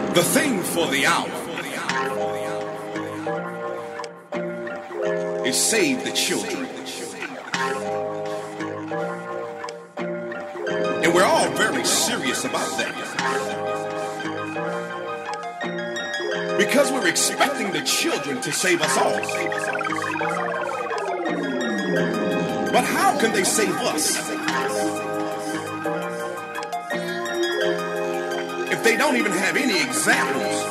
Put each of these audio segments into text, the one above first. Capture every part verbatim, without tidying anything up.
The thing for the hour is save the children. And we're all very serious about that. Because we're expecting the children to save us all. But how can they save us if they don't even have any examples?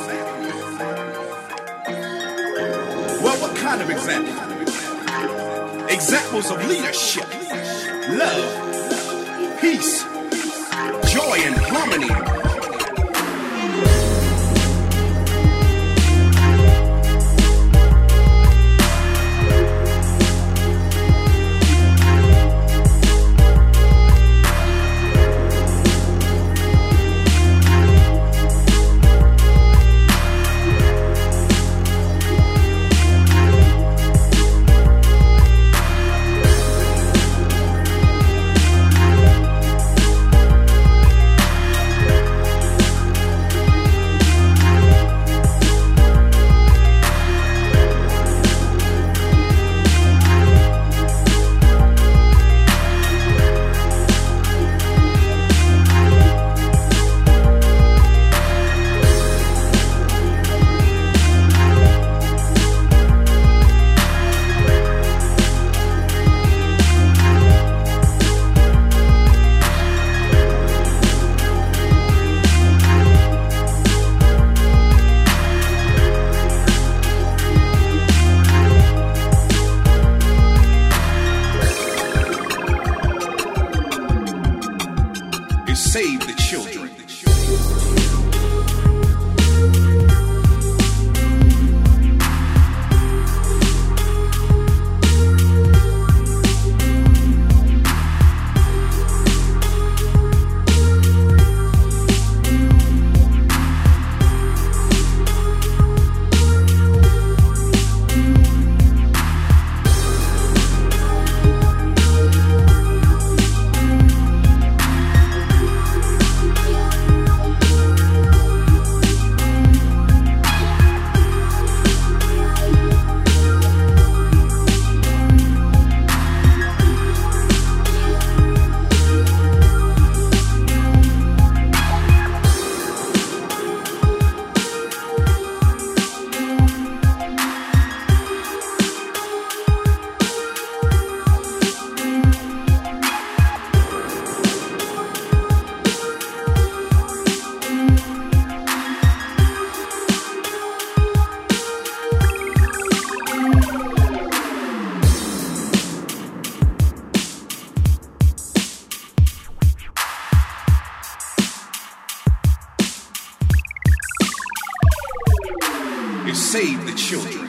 Well, what kind of examples? Examples of leadership, love, peace, joy, and harmony. Save the children. Save the children.